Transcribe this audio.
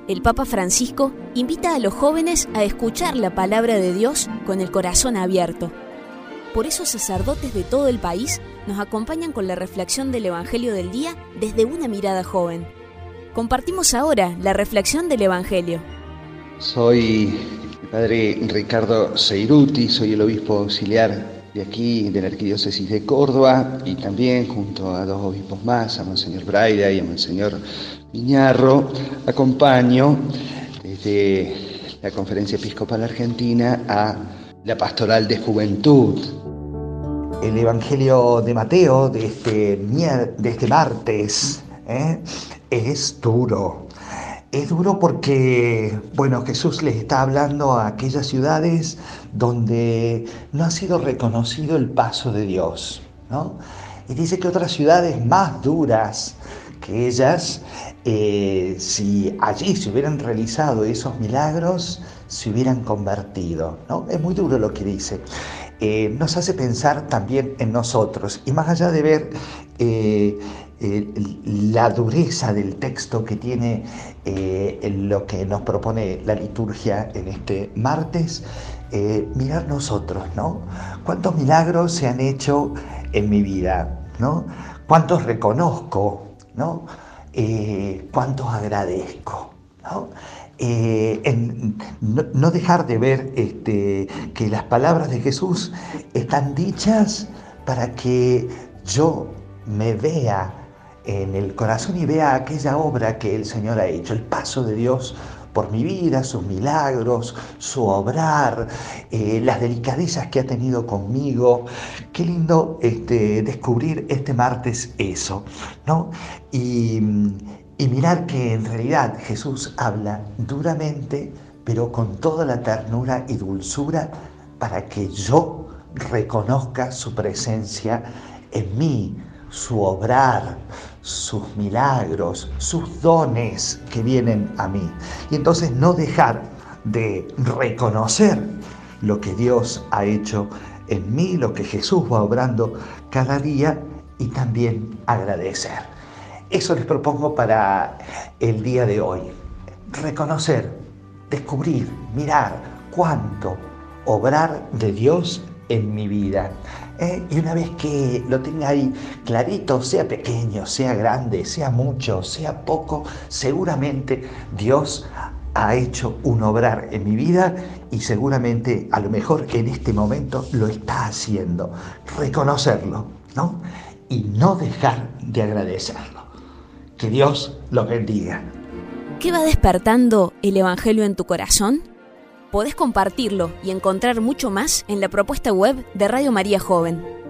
el Papa Francisco invita a los jóvenes a escuchar la palabra de Dios con el corazón abierto. Por eso sacerdotes de todo el país nos acompañan con la reflexión del Evangelio del día desde una mirada joven. Compartimos ahora la reflexión del Evangelio. Soy el padre Ricardo Seiruti, soy el obispo auxiliar de aquí, de la Arquidiócesis de Córdoba, y también junto a dos obispos más, a Monseñor Braida y a Monseñor Viñarro, acompaño desde la Conferencia Episcopal Argentina a la Pastoral de Juventud. El Evangelio de Mateo de este martes es duro. Es duro porque, Jesús les está hablando a aquellas ciudades donde no ha sido reconocido el paso de Dios, ¿no? Y dice que otras ciudades más duras que ellas, si allí se hubieran realizado esos milagros, se hubieran convertido, ¿no? Es muy duro lo que dice. Nos hace pensar también en nosotros, y más allá de ver la dureza del texto que tiene lo que nos propone la liturgia en este martes, mirar nosotros, ¿no? ¿Cuántos milagros se han hecho en mi vida, ¿no? ¿Cuántos reconozco, ¿no? ¿Cuántos agradezco, ¿no? No dejar de ver que las palabras de Jesús están dichas para que yo me vea en el corazón y vea aquella obra que el Señor ha hecho, el paso de Dios por mi vida, sus milagros, su obrar, las delicadezas que ha tenido conmigo. Qué lindo descubrir este martes eso, ¿no? Y mirar que en realidad Jesús habla duramente, pero con toda la ternura y dulzura para que yo reconozca su presencia en mí, su obrar, sus milagros, sus dones que vienen a mí. Y entonces no dejar de reconocer lo que Dios ha hecho en mí, lo que Jesús va obrando cada día, y también agradecer. Eso les propongo para el día de hoy. Reconocer, descubrir, mirar cuánto obrar de Dios en mi vida. Y una vez que lo tenga ahí clarito, sea pequeño, sea grande, sea mucho, sea poco, seguramente Dios ha hecho un obrar en mi vida, y seguramente a lo mejor en este momento lo está haciendo. Reconocerlo, ¿no? Y no dejar de agradecerlo. Que Dios los bendiga. ¿Qué va despertando el Evangelio en tu corazón? Podés compartirlo y encontrar mucho más en la propuesta web de Radio María Joven.